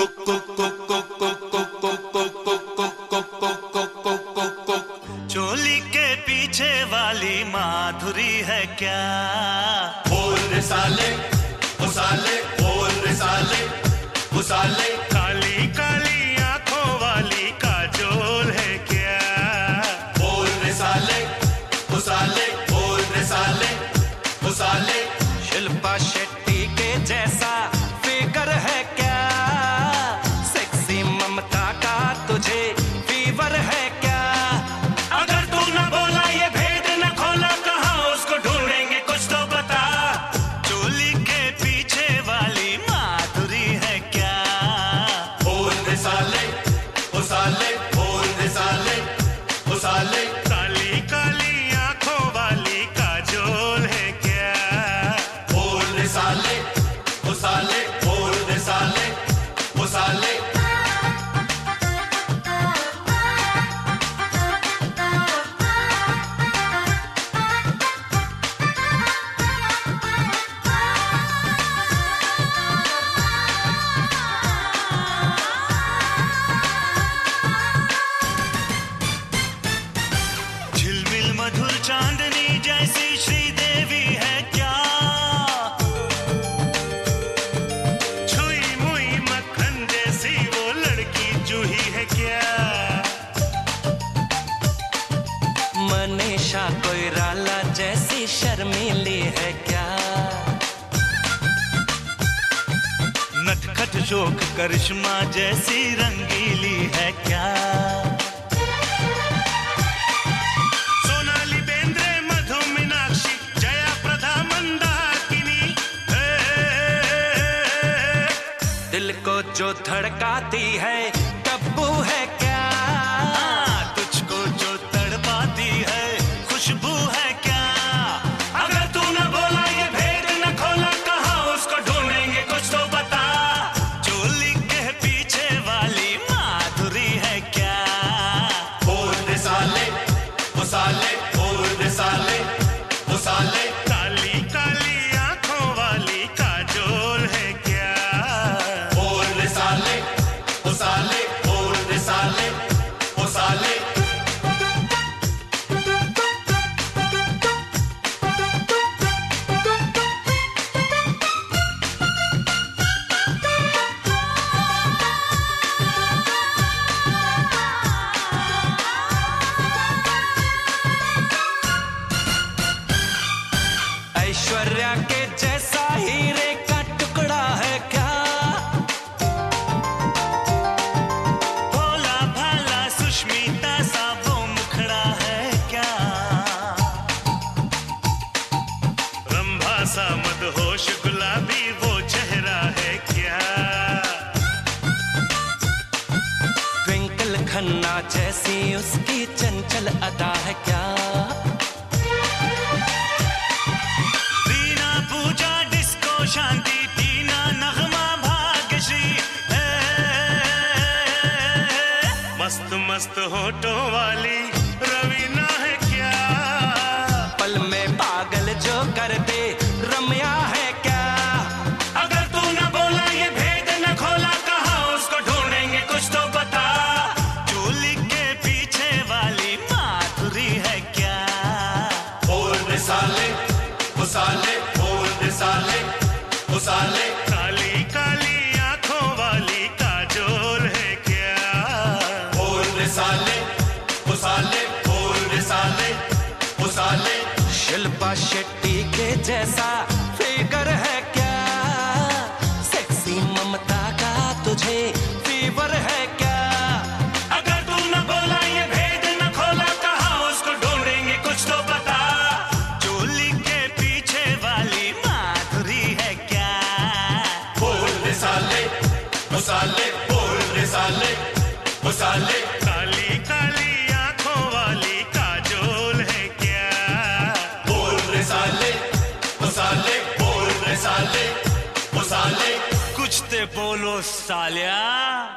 चोली के पीछे वाली माधुरी है क्या? बोल रे साले, ओ साले, बोल रे साले, ओ साले। काली काली आंखों वाली काजोल है क्या? बोल रे साले, ओ साले, बोल रे साले, ओ साले। शिल्पा शेट्टी के जैसा फिगर है क्या? सेक्सी ममता का तुझे फीवर है क्या? अगर तू न बोला ये भेद न खोला, कहाँ उसको ढूंढेंगे कुछ तो बता। चोली के पीछे वाली माधुरी है क्या? बोल रे साले, ओ साले, बोल रे साले, ओ साले। काली काली आंखों वाली काजोल है क्या? बोल रे साले, ओ साले, बोल रे साले, ओ साले। झिलमिल मधुर चांदनी जैसी श्रीदेवी है क्या? छुई मुई मक्खन जैसी वो लड़की जूही है क्या? मनीषा कोइराला जैसी शर्मीली है क्या? नटखट शोक करिश्मा जैसी रंगीली है क्या? सोनाली बेंद्रे मधु मीनाक्षी जया प्रदा मंदाकिनी, दिल को जो धड़काती है तब्बू है क्या? तुझको जो तड़पाती है खुशबू है क्या? अगर तू न बोला ये भेद न खोला, कहाँ उसको ढूंढेंगे कुछ तो बता। चोली के पीछे वाली माधुरी है क्या? बोल रे साले, ओ साले, बोल रे साले, ओ साले। काली काली आंखों वाली काजोल है क्या? बोल रे साले, ओ साले, बोल रे साले, ओ साले। ऐश्वर्या के जैसा हीरे का टुकड़ा है क्या? भोला भाला सुष्मिता सा वो मुखड़ा है क्या? रंभा सा मदहोश गुलाबी वो चेहरा है क्या? ट्विंकल खन्ना जैसी उसकी चंचल अदा है क्या? रीना पूजा डिस्को शांति टीना नगमा भाग्यश्री, मस्त मस्त होठों वाली रवीना है क्या? पल में पागल जो कर दे रम्या है क्या? अगर तू न बोला ये भेद न खोला, कहाँ उसको ढूंढेंगे कुछ तो बता। चोली के पीछे वाली माधुरी है क्या? बोल रे साले, ओ साले, बोल रे साले, ओ साले। काली काली आंखों वाली काजोल है क्या? बोल रे साले, ओ साले, बोल रे साले, ओ साले। शिल्पा शेट्टी के जैसा फिगर है क्या? सेक्सी ममता का तुझे फीवर है क्या? अगर तू न बोला ये भेद न खोला, कहाँ उसको ढूंढेंगे कुछ तो बता। चोली के पीछे वाली माधुरी है क्या? बोल रे साले, ओ साले, बोल रे साले, ओ साले। काली काली आंखों वाली काजोल है क्या? बोल रे साले, ओ साले, बोल रे साले, ओ साले। कुछ ते बोलो सालिया।